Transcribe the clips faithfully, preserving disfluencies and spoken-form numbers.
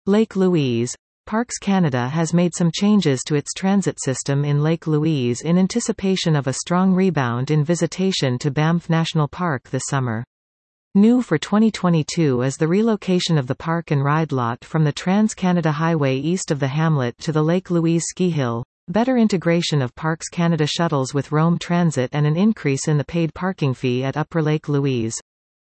Lake Louise. Parks Canada has made some changes to its transit system in Lake Louise in anticipation of a strong rebound in visitation to Banff National Park this summer. New for twenty twenty-two is the relocation of the park and ride lot from the Trans-Canada Highway east of the hamlet to the Lake Louise ski hill, better integration of Parks Canada shuttles with Rome Transit and an increase in the paid parking fee at Upper Lake Louise.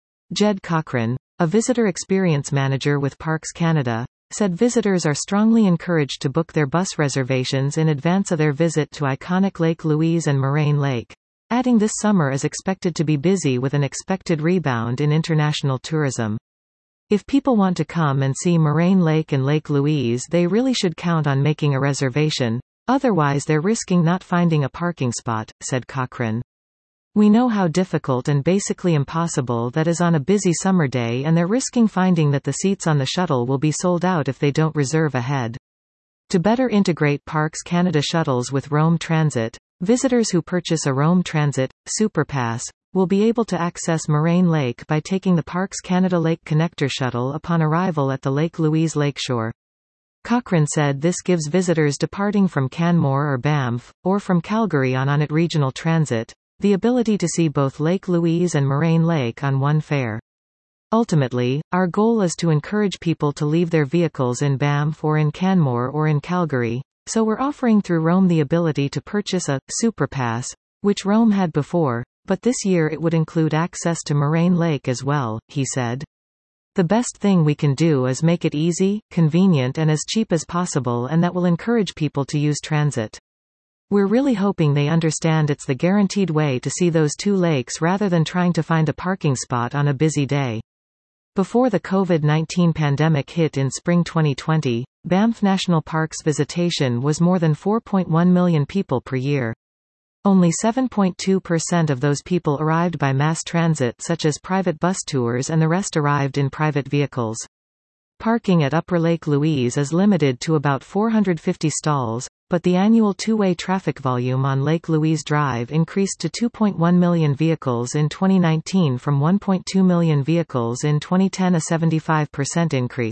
Jed Cochran, a visitor experience manager with Parks Canada, said visitors are strongly encouraged to book their bus reservations in advance of their visit to iconic Lake Louise and Moraine Lake, adding this summer is expected to be busy with an expected rebound in international tourism. If people want to come and see Moraine Lake and Lake Louise, they really should count on making a reservation, otherwise they're risking not finding a parking spot, said Cochran. We know how difficult and basically impossible that is on a busy summer day, and they're risking finding that the seats on the shuttle will be sold out if they don't reserve ahead. To better integrate Parks Canada shuttles with Rome Transit, visitors who purchase a Rome Transit Superpass will be able to access Moraine Lake by taking the Parks Canada Lake Connector shuttle upon arrival at the Lake Louise Lakeshore. Cochran said this gives visitors departing from Canmore or Banff, or from Calgary on Onit Regional Transit, the ability to see both Lake Louise and Moraine Lake on one fare. Ultimately, our goal is to encourage people to leave their vehicles in Banff or in Canmore or in Calgary, so we're offering through Rome the ability to purchase a Superpass, which Rome had before, but this year it would include access to Moraine Lake as well, he said. The best thing we can do is make it easy, convenient and as cheap as possible, and that will encourage people to use transit. We're really hoping they understand it's the guaranteed way to see those two lakes rather than trying to find a parking spot on a busy day. Before the COVID nineteen pandemic hit in spring twenty twenty, Banff National Park's visitation was more than four point one million people per year. Only seven point two percent of those people arrived by mass transit such as private bus tours, and the rest arrived in private vehicles. Parking at Upper Lake Louise is limited to about four hundred fifty stalls, but the annual two-way traffic volume on Lake Louise Drive increased to two point one million vehicles in twenty nineteen from one point two million vehicles in twenty ten, a seventy-five percent increase.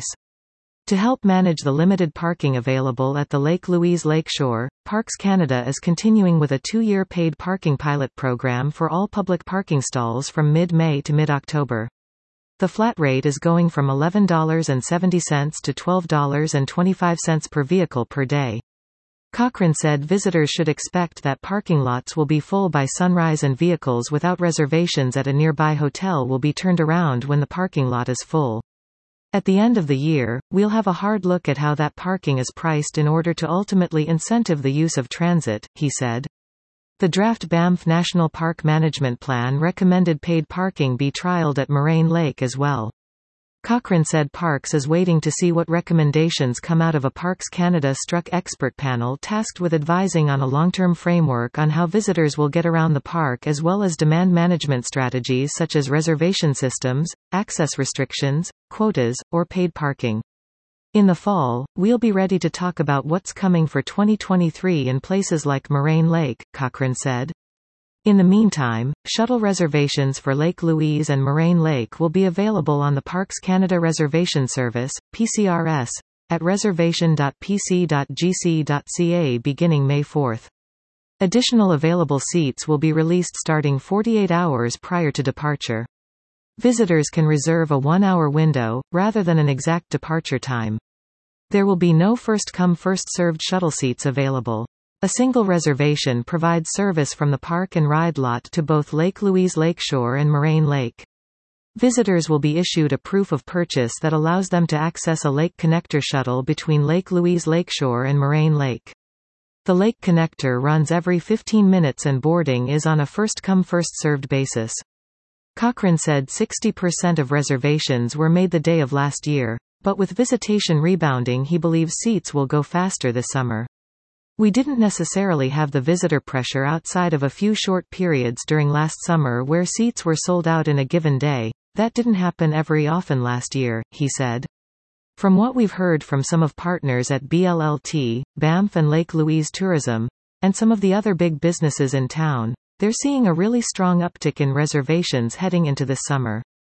To help manage the limited parking available at the Lake Louise Lakeshore, Parks Canada is continuing with a two-year paid parking pilot program for all public parking stalls from mid-May to mid-October. The flat rate is going from eleven dollars and seventy cents to twelve dollars and twenty-five cents per vehicle per day. Cochran said visitors should expect that parking lots will be full by sunrise, and vehicles without reservations at a nearby hotel will be turned around when the parking lot is full. At the end of the year, we'll have a hard look at how that parking is priced in order to ultimately incentive the use of transit, he said. The draft Banff National Park Management Plan recommended paid parking be trialed at Moraine Lake as well. Cochran said Parks is waiting to see what recommendations come out of a Parks Canada struck expert panel tasked with advising on a long-term framework on how visitors will get around the park, as well as demand management strategies such as reservation systems, access restrictions, quotas, or paid parking. In the fall, we'll be ready to talk about what's coming for twenty twenty-three in places like Moraine Lake, Cochran said. In the meantime, shuttle reservations for Lake Louise and Moraine Lake will be available on the Parks Canada Reservation Service, P C R S, at reservation dot p c dot g c dot c a beginning May fourth. Additional available seats will be released starting forty-eight hours prior to departure. Visitors can reserve a one-hour window, rather than an exact departure time. There will be no first-come first-served shuttle seats available. A single reservation provides service from the park and ride lot to both Lake Louise Lakeshore and Moraine Lake. Visitors will be issued a proof of purchase that allows them to access a Lake Connector shuttle between Lake Louise Lakeshore and Moraine Lake. The Lake Connector runs every fifteen minutes and boarding is on a first-come first-served basis. Cochran said sixty percent of reservations were made the day of last year, but with visitation rebounding he believes seats will go faster this summer. We didn't necessarily have the visitor pressure outside of a few short periods during last summer where seats were sold out in a given day. That didn't happen every often last year, he said. From what we've heard from some of partners at B L L T, Banff and Lake Louise Tourism, and some of the other big businesses in town, they're seeing a really strong uptick in reservations heading into this summer.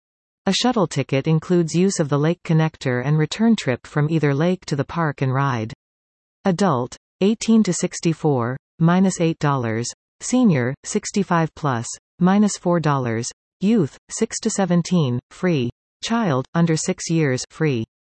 A shuttle ticket includes use of the lake connector and return trip from either lake to the park and ride. Adult, eighteen to sixty-four, minus eight dollars. Senior, sixty-five plus, minus four dollars. Youth, six to seventeen, free. Child, under six years, free.